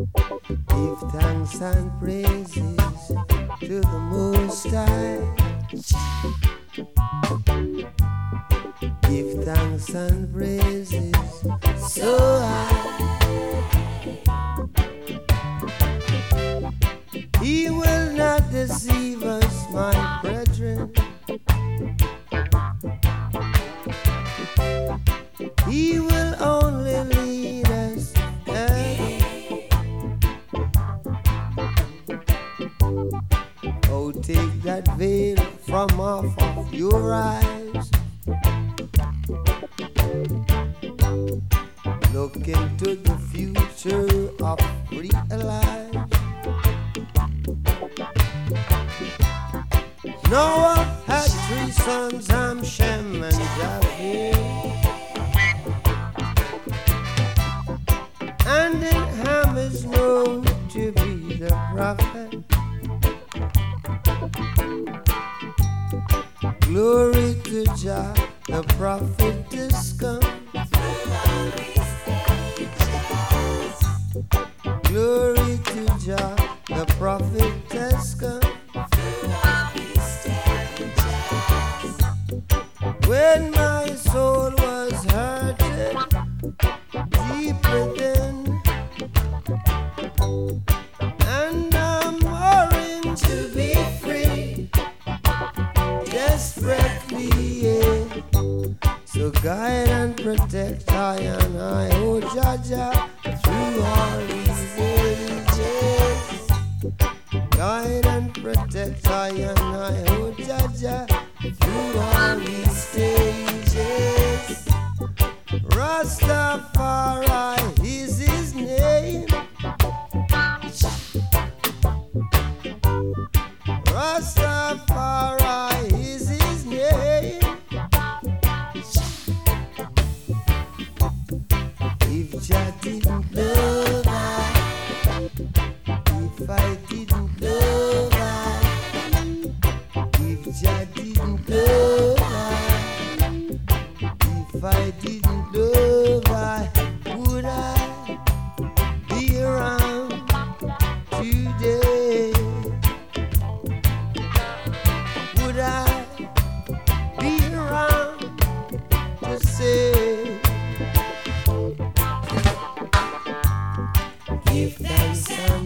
Give thanks and praises to the Most High. Give thanks and praises so high. He will not deceive us, my brethren. He will only lead us. Oh, take that veil from off of your eyes. Look into the future of real life. Noah had 3 sons, Ham, Shem, and Japheth. And then Ham is known to be the prophet. Glory to Jah, the prophet is come. Glory to Jah, the prophet has come. When my soul was hurted deep within, and I'm warring to be free, desperately, yeah. So guide and protect I and I, oh Jah, through all these ages. Guide and protect I and I, oh Jah, through all these stages. Rastafari is his name. Rastafari is his name. If Jah didn't love I, if I didn't love I, if Jah didn't love I, if I didn't love I, would I be around today? Would I be around to say, give thanks and